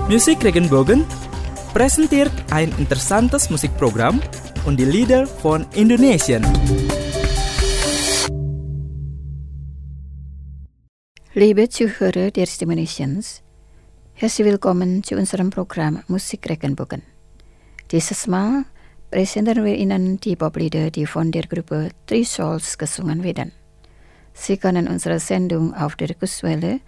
Musik Regenbogen presenteert ein interessantes Musikprogramm und die Lieder von Indonesien. Liebe Zuhörer der Stimme Nations, herzlich willkommen zu unserem Programm Musik Regenbogen. Dieses Mal präsentieren wir Ihnen die Poplieder, die von der Gruppe Three Souls gesungen werden. Sie können unsere Sendung auf der Kurswelle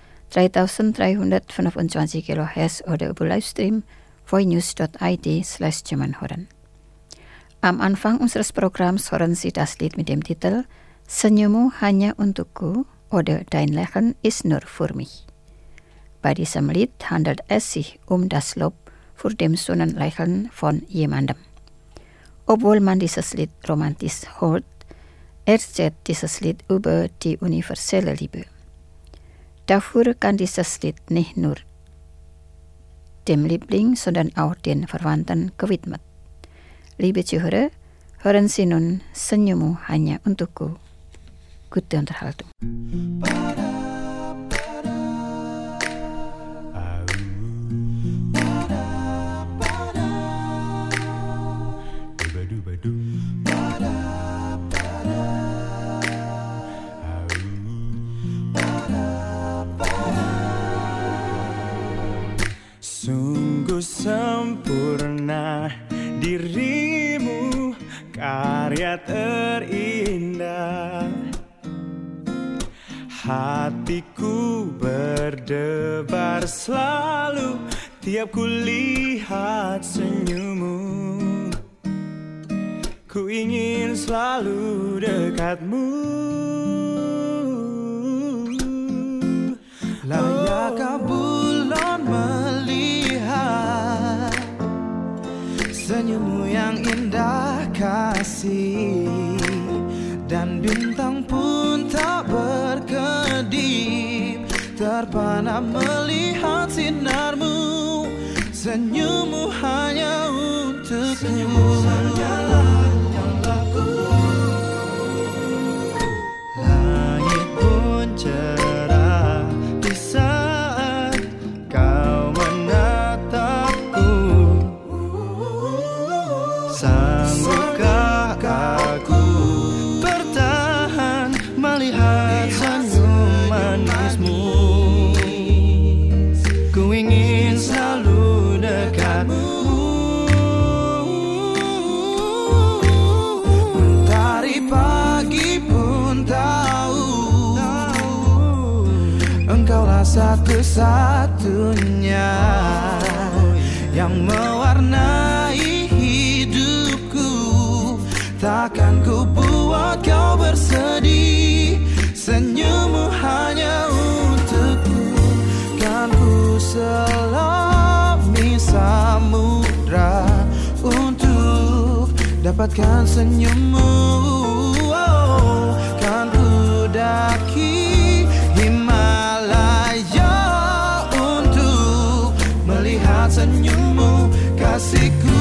3325 kHz oder über Livestream voinews.id/German hören. Am Anfang unseres Programms hören Sie das Lied mit dem Titel Senyummu hanya untukku oder Dein Lächeln ist nur für mich. Bei diesem Lied handelt es sich das Lob für dem Sonnenlächeln von jemandem. Obwohl man dieses Lied romantisch hört, erzählt dieses Lied über die universelle Liebe. Dafür kann dieses Lied nicht nur dem Liebling, sondern auch den Verwandten gewidmet. Liebe Zuhörer, hören Sie nun Senyummu hanya untukku. Gute Unterhaltung. Sungguh sempurna dirimu, karya terindah. Hatiku berdebar selalu tiap ku lihat senyummu. Ku ingin selalu dekatmu. Layakkah bulan melihat senyummu yang indah kasih, dan bintang pun tak berkedip terpana melihat sinarmu. Senyummu hanya untukku. Senyummu hanyalah nyalaku. Langit pun cerah di saat kau menatapku. Sanggupkah aku bertahan melihat senyum manismu? Ku ingin selalu dekatmu. Mentari pagi pun tahu engkaulah satu-satunya yang mewarnai hidupku. Takkan ku buat kau bersedih. Senyummu hanya untukku. Kan ku selami samudra untuk dapatkan senyummu. Oh, kan ku daki Himalaya untuk melihat senyummu, kasihku.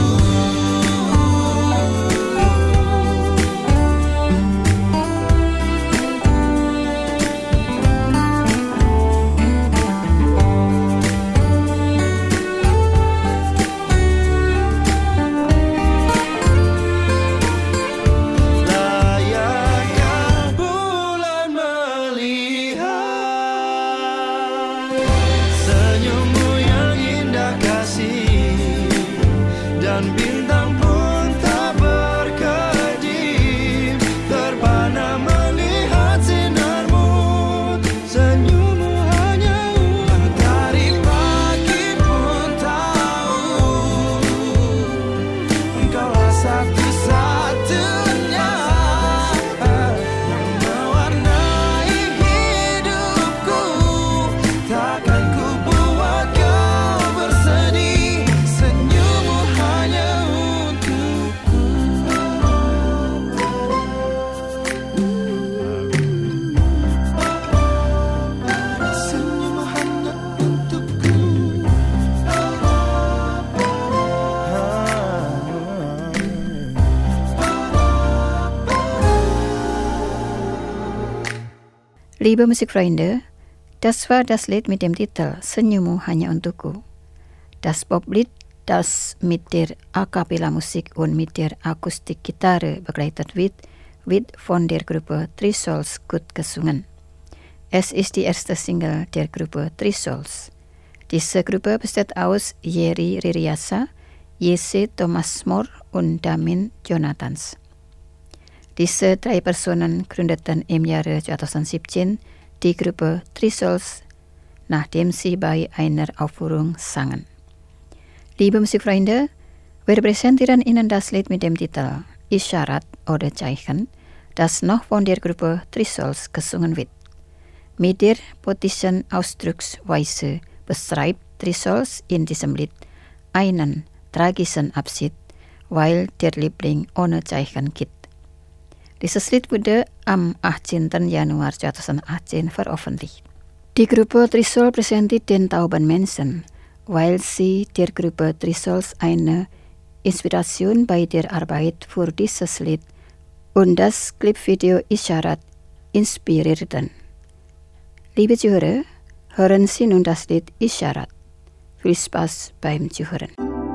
Liebe Musikfreunde, das war das Lied mit dem Titel Senyummu hanya untukku. Das Poplied, das mit der A-Cappella-Musik und mit der Akustikgitarre begleitet wird von der Gruppe Three Souls gut gesungen. Es ist die erste Single der Gruppe Three Souls. Diese Gruppe besteht aus Jerry Ririasa, Jesse Thomas Moore und Damin Jonathans. Diese 3 Personen gründeten im Jahre 2017 die Gruppe Three Souls, nachdem sie bei einer Aufführung sangen. Liebe Musikfreunde, wir präsentieren Ihnen das Lied mit dem Titel Isyarat oder Zeichen, das noch von der Gruppe Three Souls gesungen wird. Mit der poetischen Ausdrucksweise beschreibt Three Souls in diesem Lied einen tragischen Abschied, weil der Liebling ohne Zeichen geht. Dieses Lied wurde am 18. Januar 2018 veröffentlicht. Die Gruppe Three Souls präsentiert den tauben Menschen, weil sie der Gruppe Three Souls eine Inspiration bei der Arbeit für dieses Lied und das Clipvideo Isyarat inspirierten. Liebe Zuhörer, hören Sie nun das Lied Isyarat. Viel Spaß beim Zuhören.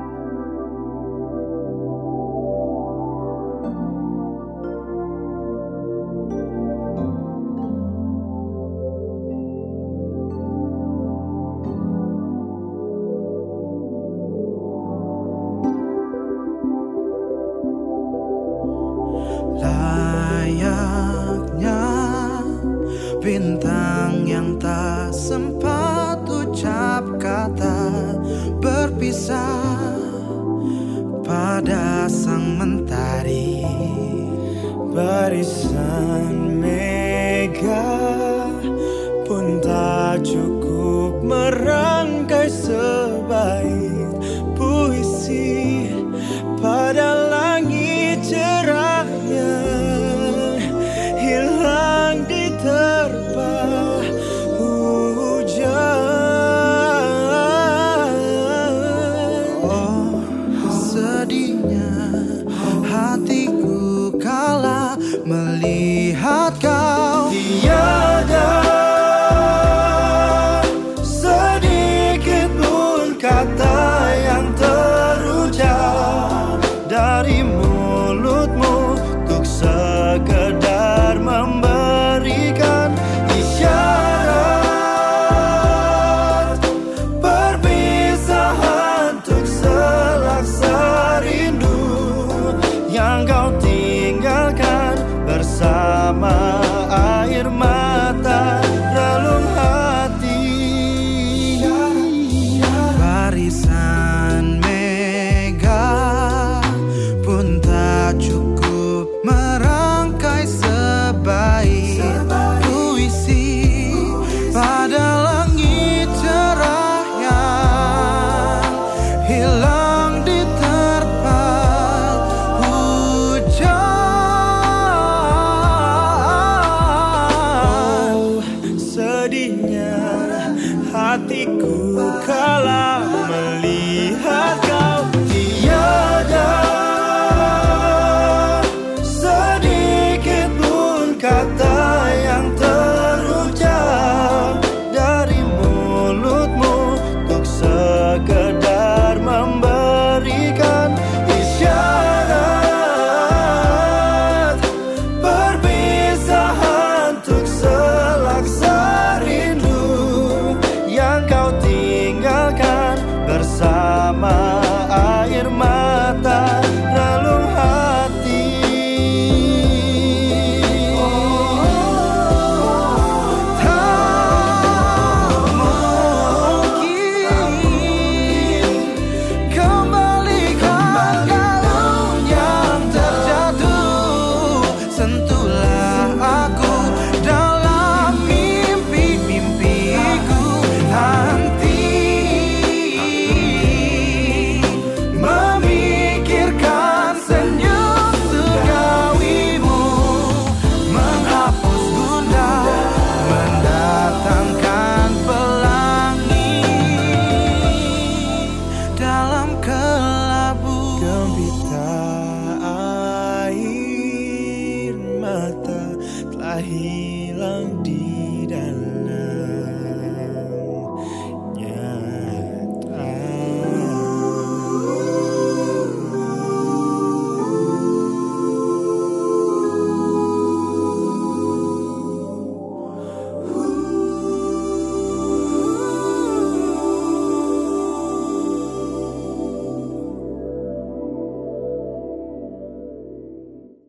Layaknya bintang yang tak sempat ucap kata berpisah pada sang mentari. Barisan mega pun tak cukup merangkai sebaik puisi pada langit cerahnya hilang diterpa hujan. Oh, sedihnya hatiku kala melihat kau tiada sedikit pun kata yang terucap dari mulutmu untuk sekedar memberikan isyarat perpisahan untuk selaksa rindu yang kau tinggalkan bersama air mata relung hati. Barisan mega pun tak cukup merangkai sebaik puisi pada langit cerah yang hilang diterpa hujan. Sedihnya hatiku kala melihat kau tiada sedikit pun kata yang terucap dari mulutmu untuk sekedar memberikan isyarat perpisahan untuk selaksa rindu yang kau tinggalkan bersama air mata relung hati. Tak mungkin kembalikan kalung yang terjatuh. Sentuhlah aku dalam mimpi-mimpiku. Henti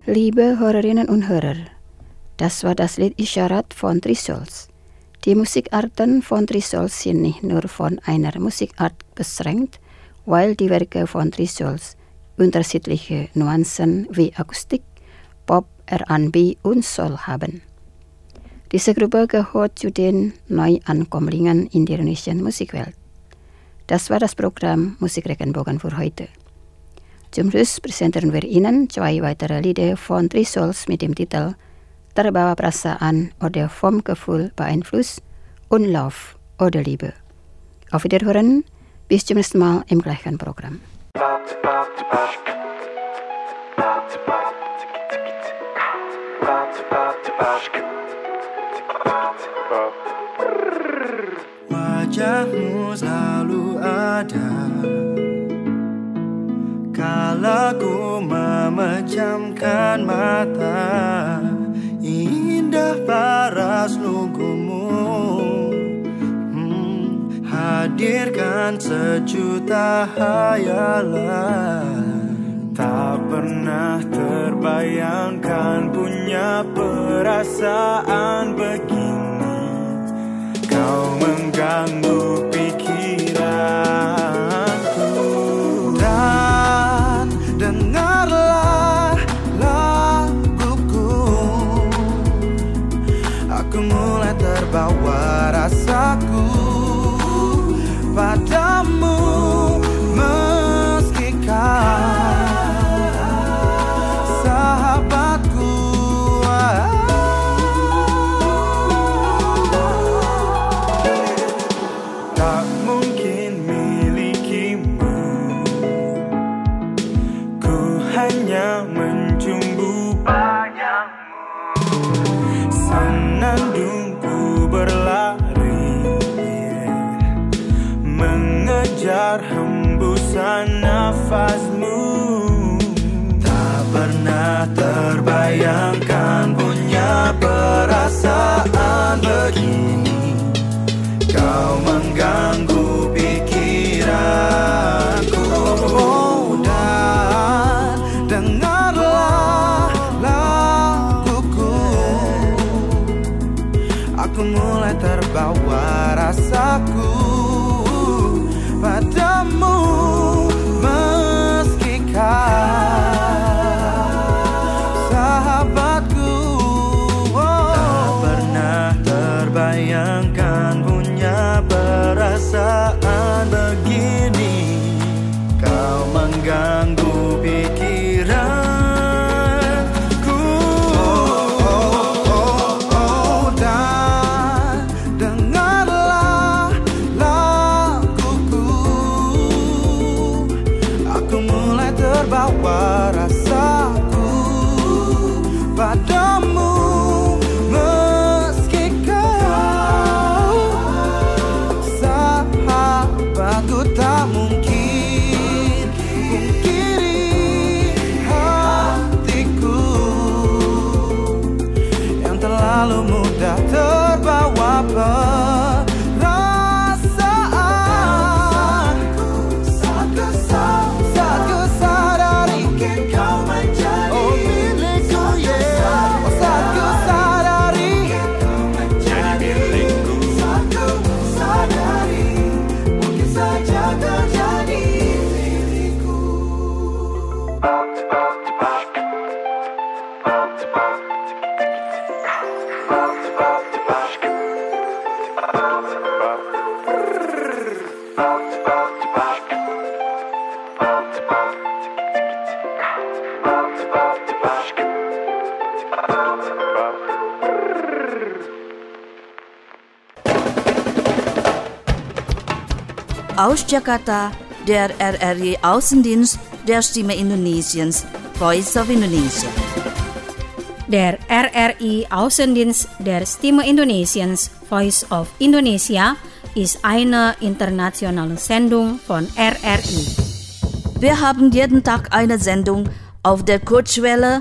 Liebe Hörerinnen und Hörer, das war das Lied Isyarat von Trisols. Die Musikarten von Trisols sind nicht nur von einer Musikart beschränkt, weil die Werke von Trisols unterschiedliche Nuancen wie Akustik, Pop, R&B und Soul haben. Diese Gruppe gehört zu den Neuankömmlingen in der indonesian Musikwelt. Das war das Programm Musikregenbogen für heute. Zum Schluss präsentieren wir Ihnen 2 weitere Lieder von Trisols mit dem Titel Terbawa Perasaan oder Vom Gefühl beeinflusst und Love oder Liebe. Auf Wiederhören, bis zum nächsten Mal im gleichen Programm. Wajahmu selalu ada kala ku memejamkan mata, indah paras lugumu, hadirkan sejuta hayalan. Tak pernah terbayangkan punya perasaan begini, kau mengganggu pikiranku. Dan dengarlah laguku, aku mulai terbawa rasaku padamu, meski kau sahabatku. Tak mungkin milikimu, ku hanya mencumbu bayangmu, senandungku berlari mengejar hembusan nafasmu. Tak pernah terbayangkan punya perasaan begini, kau mengganggu pikiranku. Oh, dan dengarlah laguku, aku mulai terbawa rasaku padamu, meski kau sahabatku. Tak pernah terbayangkan punya perasaan begini, kau mengganggu pikiranku. Dan dengarlah laguku, aku mulai terbawa rasaku padamu, meski kau sahabatku. Tak mungkin pungkiri hatiku yang terlalu mudah terbawa perasaan. Saat ku sadari kau menjadi milikku, yeah. Saat ku sadari kau menjadi milikku, saat ku sadari mungkin saja terjadi milikku. Aus Jakarta, der RRI Außendienst der Stimme Indonesiens, Voice of Indonesia. Der RRI Außendienst der Stimme Indonesiens, Voice of Indonesia, ist eine internationale Sendung von RRI. Wir haben jeden Tag eine Sendung auf der Kurzwelle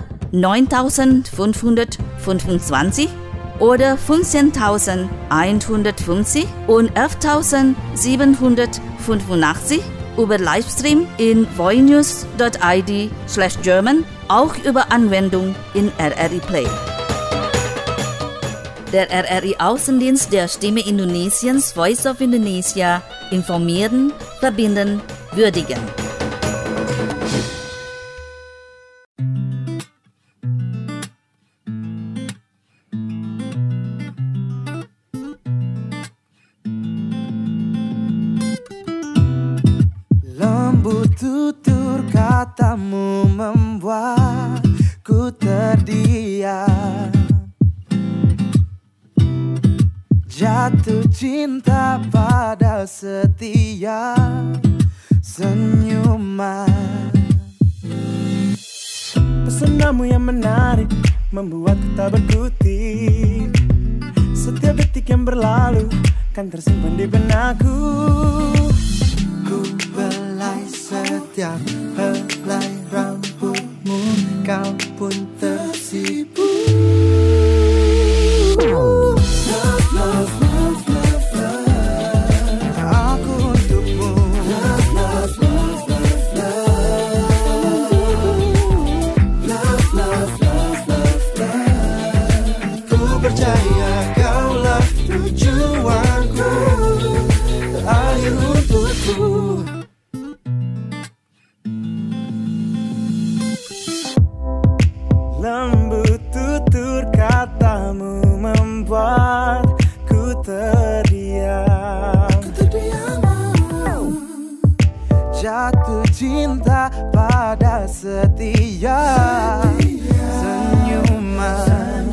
9525 oder 15.150 und 11.785 über Livestream in voinews.id/German, auch über Anwendung in RRI Play. Der RRI-Außendienst der Stimme Indonesiens, Voice of Indonesia, informieren, verbinden, würdigen. Lembut tutur katamu membuatku terdiam. Jatuh cinta pada setiap senyuman. Pesonamu yang menarik membuatku tak berkutik. Setiap detik yang berlalu kan tersimpan di benakku. Ku belai setiap helai rambutmu, kau pun tersipu. Lembut tutur katamu membuatku terdiam. Jatuh cinta pada setiap senyuman.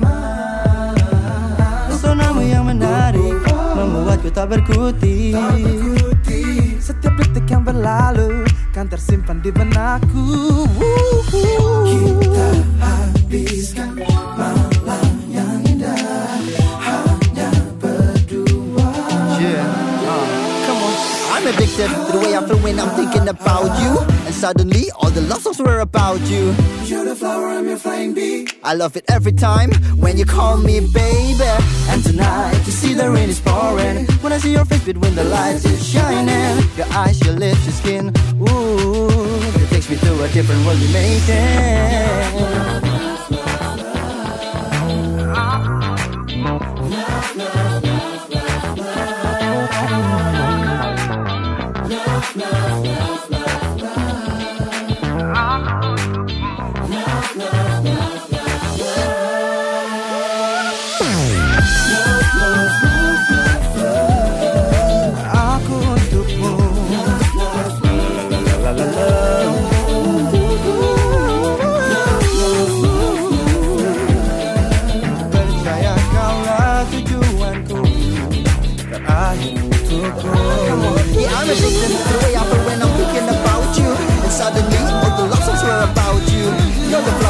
Pesonamu yang menarik membuatku tak berkutik. Setiap detik yang berlalu kan tersimpan di benakku. Kita habiskan malam yang indah hanya berdua. Come on, I'm addicted to the way I feel when I'm thinking about you. And suddenly all the love songs were about you. You're the flower, I'm your flying bee. I love it every time when you call me baby. And tonight you see the rain is pouring. When I see your face between the lights is shining. Your eyes, your lips, your skin, ooh, it takes me to a different world you make it. I'm addicted to the way I feel when I'm thinking about you. And suddenly all the love songs were about you. You're the